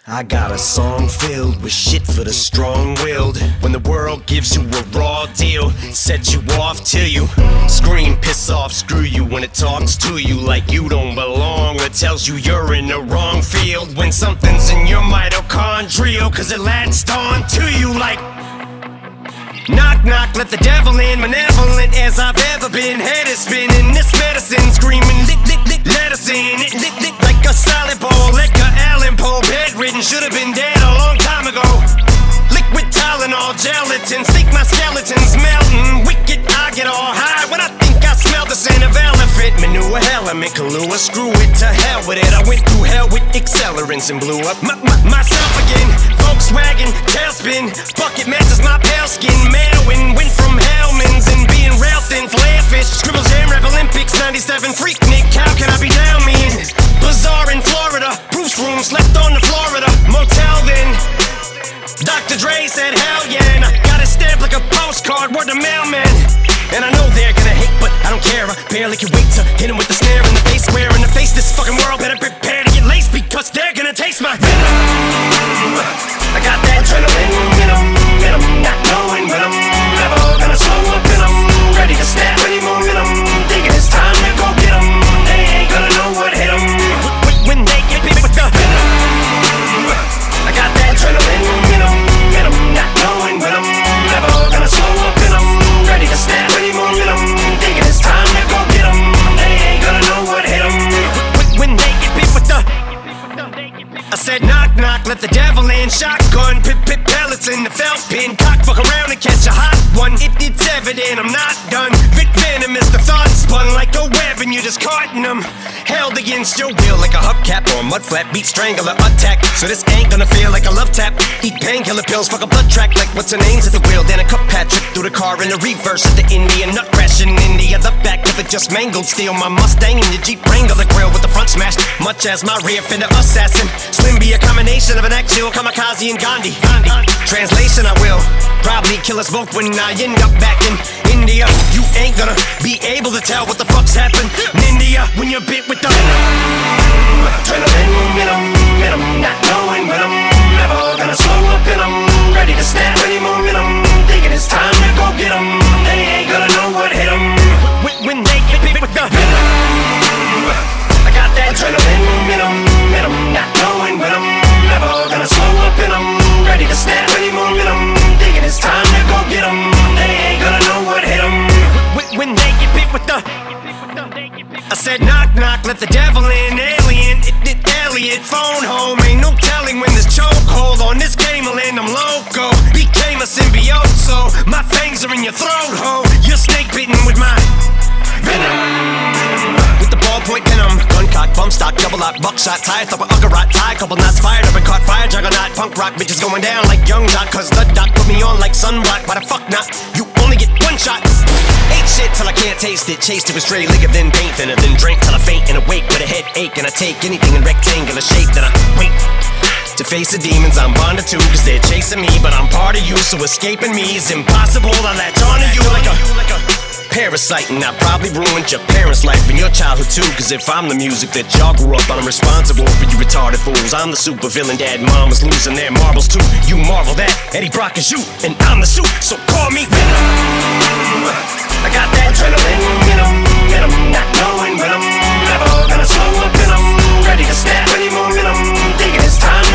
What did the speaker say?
I got a song filled with shit for the strong-willed. When the world gives you a raw deal, sets you off till you scream, piss off, screw you. When it talks to you like you don't belong, or tells you you're in the wrong field. When something's in your mitochondrial, cause it latched on to you like knock, knock, let the devil in. Malevolent as I've ever been. Head is spinning, this medicine screaming, lick, lick, lick, let us in. It lick, lick, like a salad bowl. Edgar Allan Poe, bedridden, should've been dead a long time ago. Liquid Tylenol, gelatin, think my skeleton's melting. Wicked, I get all high when I think I smell the scent of elephant manure. Element Kahlua, screw it, to hell with it. I went through hell with accelerants and blew up myself again. Volkswagen, tailspin, bucket matches my pale skin. Mailwind, went from Hellman's and being rail thin. Flare fish, scribble jam, rap Olympics, 97 freak Nick. How can I be down me in Bazaar in Florida? Bruce room, slept on the Florida motel then. Dr. Dre said hell yeah, and I got it stamped like a postcard, word to mailman. And I know they're gonna hate, but I don't care. I barely can wait to hit 'em with the snare in the face, square in the face. This fucking world better prepare to get laced, because they're gonna taste my venom. I got that adrenaline in 'em, not knowing when I'm never gonna slow up in 'em. Ready to snap any momentum, thinking it's time to go get 'em. They ain't gonna know what hit 'em when they get bit with the venom. I got that adrenaline in 'em, not knowing when I'm never gonna slow up in 'em. Ready to snap any momentum, thinking it's time to go get 'em. They ain't gonna know what hit 'em when they get bit with the. I said knock, knock, let the devil in. Shotgun, pip, pellets in the felt pin. Cock, fuck around and catch a hot one. It's evident I'm not done. Vic Venom is the thought spun like a web and you're just carting them. Held against your will like a hubcap or a mud flap. Beat strangler attack, so this ain't gonna feel like a love tap. Eat painkiller pills, fuck a blood track like what's her name's at the wheel. Then a cup Patrick through the car in the reverse at the Indian nut crash in India. The back of it just mangled. Steal my Mustang and your Jeep Wrangler. The grill with the front smashed, much as my rear fender assassin. Slim be a combination of an actual kamikaze and Gandhi. Translation, I will probably kill us both when I end up back in India. You ain't gonna be able to tell what the fuck's happened in India when you're bit with the adrenaline in 'em, not knowing when I'm never gonna slow up in 'em. Ready to snap any momentum, thinking it's time to go get 'em. They ain't gonna know what hit 'em when they get bit with the venom. I got that adrenaline in 'em, not knowing when I'm never gonna slow up in 'em. Ready to snap any momentum, thinking it's time to go get 'em. They ain't gonna know what hit 'em when they get bit with the. I said knock, knock, let the devil in. Alien, Elliot, phone home. Ain't no telling when this chokehold on this game will end. I'm loco, became a symbiote, so my fangs are in your throat, ho. You're snake bitten with my venom. With the ballpoint venom, gun cock, bump stock, double lock, buckshot, tie, thumper, uggerot, tie, couple knots fired up and caught fire, juggernaut, punk rock, bitches going down like young doc, cause the doc put me on like sunblock. Why the fuck not? You only get one shot. Ate shit till I can't taste it, chased it with stray liquor, then paint thinner, then drink till I faint and awake with a headache, and I take anything in rectangular shape, then I wait to face the demons I'm bonded to, cause they're chasing me, but I'm part of you, so escaping me is impossible. I latch onto you like a parasite, and I probably ruined your parents' life and your childhood too, cause if I'm the music that y'all grew up on, I'm responsible for you retarded fools. I'm the super villain, dad, mom is losing their marbles too. You marvel that Eddie Brock is you, and I'm the suit, so call me Venom. I got that adrenaline in 'em, not knowing when I'm never gonna slow up in 'em. Ready to snap any momentum, thinking it's time